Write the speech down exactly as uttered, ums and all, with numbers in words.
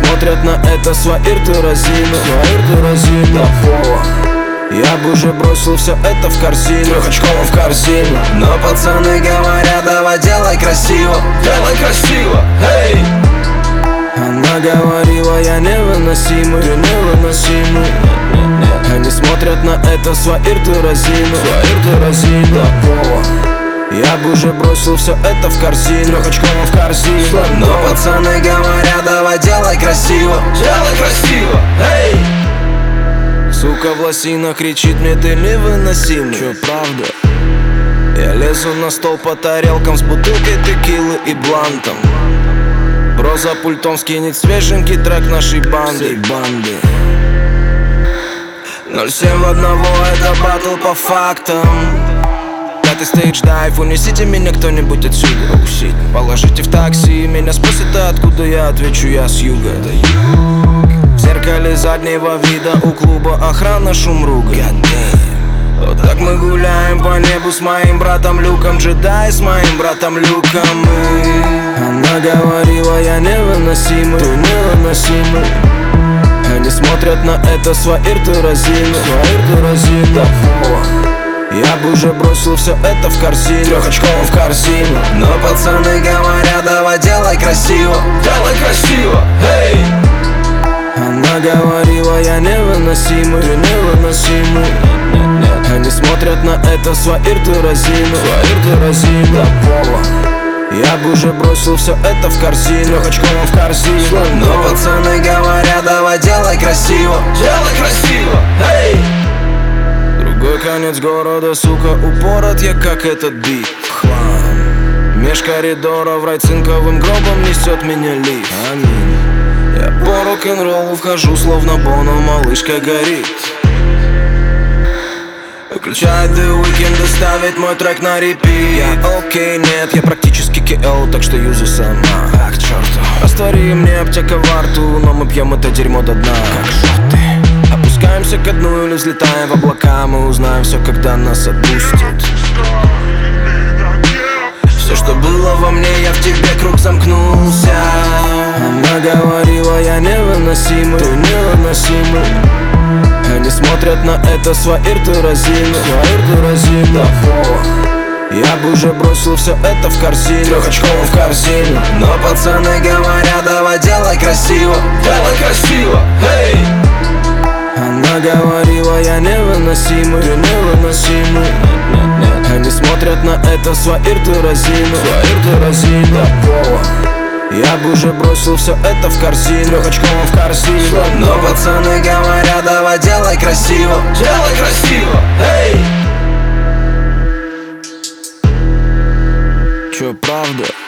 смотрят на это свои рты разину, свои рты разину до пола. Я бы уже бросил все это в корзину, трехочковым в корзину. Но пацаны говорят, давай делай красиво, делай красиво, эй! Она говорила, я невыносимый, я невыносимый. Они смотрят на это свои рты разину, свои рты разину до пола. Я бы уже бросил все это в корзину, трехочковым в корзину. Но пацаны говорят, давай делай красиво, делай красиво, эй! Сука в лосинах кричит мне, ты невыносимый. Чё, правда? Я лезу на стол по тарелкам с бутылкой текилы и блантом. Бро за пультом скинет свеженький трек нашей банды, банды. ноль семь в одного, это батл по фактам. Пятый стейдж дайв, унесите меня кто-нибудь отсюда. Положите в такси, меня спросят, а откуда я отвечу, я с юга. В зеркале заднего вида у клуба охрана шум ругает. Вот так мы гуляем по небу с моим братом Люком, джедай с моим братом Люком. И она говорила, я невыносимый, ты невыносимый. Они смотрят на это свои рты разину, свои рты разину до пола. Я бы уже бросил все это в корзину, трехочковым в корзину. Но пацаны говорят, давай делай красиво, делай красиво, эй! Она говорила, я невыносимый, я невыносимый. Они смотрят на это свои рты разину, свои рты разину до пола. Я бы уже бросил все это в корзину, трехочковым в корзину. Но пацаны говорят, давай делай красиво, делай красиво, эй! Другой конец города, сука, упорот я как этот бит. Хлам. Меж коридоров райцинковым гробом несет меня лифт. Аминь. Я по рок-н-роллу вхожу, словно Боно, малышка горит. Выключает The Weeknd и ставит мой трек на репит. Я окей, нет, я практически кей эл, так что юзай сама. А, к черту. Раствори мне аптека во рту, но мы пьем это дерьмо до дна. Как шоты. Опускаемся ко дну или взлетаем в облака, мы узнаем все, когда нас отпустит. Все, что было во мне, я в тебе круг замкнулся. Она говорила, я невыносимый, ты невыносимый. Они смотрят на это свои рты разину, свои рты разину до пола. Я бы уже бросил все это в корзину, трехочковым в корзину. Но пацаны говорят, давай делай красиво, делай красиво, эй! Она говорила, я невыносимый, я невыносимый. Они смотрят на это свои рты разину, свои рты разину до пола. Я бы уже бросил все это в корзину, трехочковым в корзину. Но пацаны говорят, давай делай красиво, делай красиво, эй! Чё, правда?